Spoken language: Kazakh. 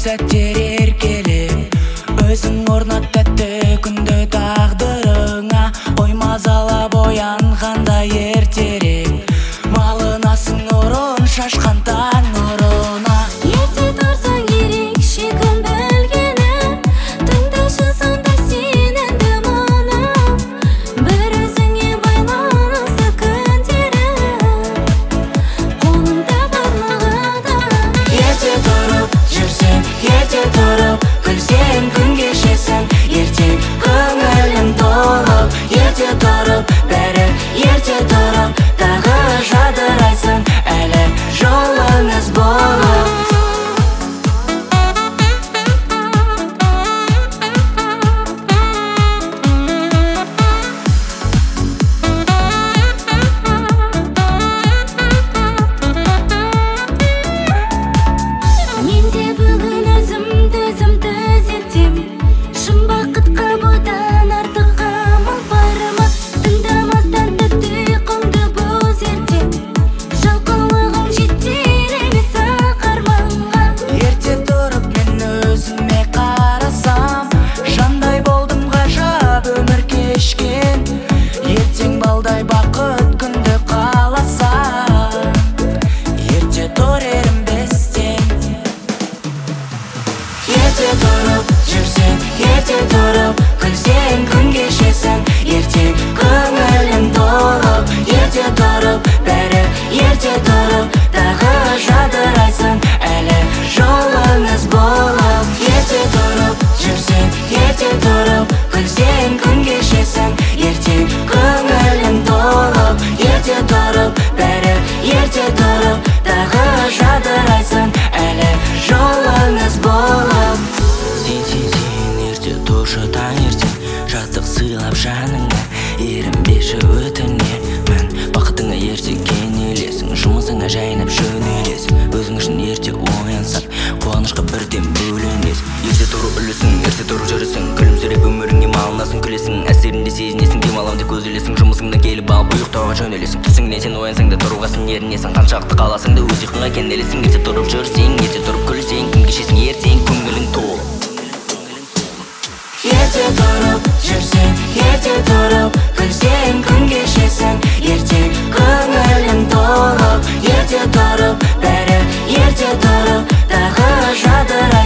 сәттер еркелеп, өзің орнат тәтті күнді тағдырыңа. Ой мазалап оянғанда ертерек, малынасың нұрын шашқан таң нұрына. Ерте тұрсаң ерекше күн білгені, тыңдашы сонда сен әнді мұны. Бір өзіңе байланысты күндері, қолыңда барлығы да. Ерте тұрып жүрсең, ерте тұрып күлсең, күн кешесің, ертең көңілің толып. Ерте тұрып бәрі ерте тұрып, тағы жадырайсың әлі жолыңыз болып. Мен де бүгін өзімді зерттем, шын бақытқа бұдан артық амал бар ма? Тыңдамастан тәтті ұйқыңды бұз ертең, жалқаулығың жетер емес ақ арманға. Ерте тұрып мен өзіме қарасам, жандай болдым ғажап өмір кешкен. Ертең балдай бақыт күнді қаласам, ерте тұр ерінбестен. Ерте тұрып жүрсең, ерте тұрып күлсең, күн кешесің, ертең көңілің толып. Ерте тұрып бәрі ерте тұрып, тағы жадырайсың әлі жолыңыз болып. Ерте тұрып жүрсең, ерте тұрып күлсең, күн кешесің, ертең көңілің толып. Ерте тұрып бәрі ерте тұрып, тағы жадырайсың әлі жолыңыз болып. Сен ерте тұршы таңертең, жаттық сыйлап жаныңа, ерінбеші өтінем. Мен бақытыңа ерте кенелесің, жұмысыңа жайнап жөнелесің. Өзің үшін ерте оянсаң, қуанышқа бірден бөленесің. Ерте тұру үлісің, ерте тұру жүрісің, күлімсіреп өміріңе малынасың, күлесің. Әсерінде сезінесің, демалам деп көзілесің, жұмысыңнан келіп алып ұйықтауға жөнелесің. Түсіңнен сен оянсаң да тұруғасын ерінесің, қаншақты қаласың да өз ұйқыңа кенелесің. Ерте тұрып жүрсең, ерте тұрып күлсең, күн кешесің, ертең көңілің толып. Ерте тұрып жүрсең, ерте тұрып күлсең, күн кешесің, ертең көңілің толып. Ерте тұрып бәрі ерте тұрып, тағы жадырайсың.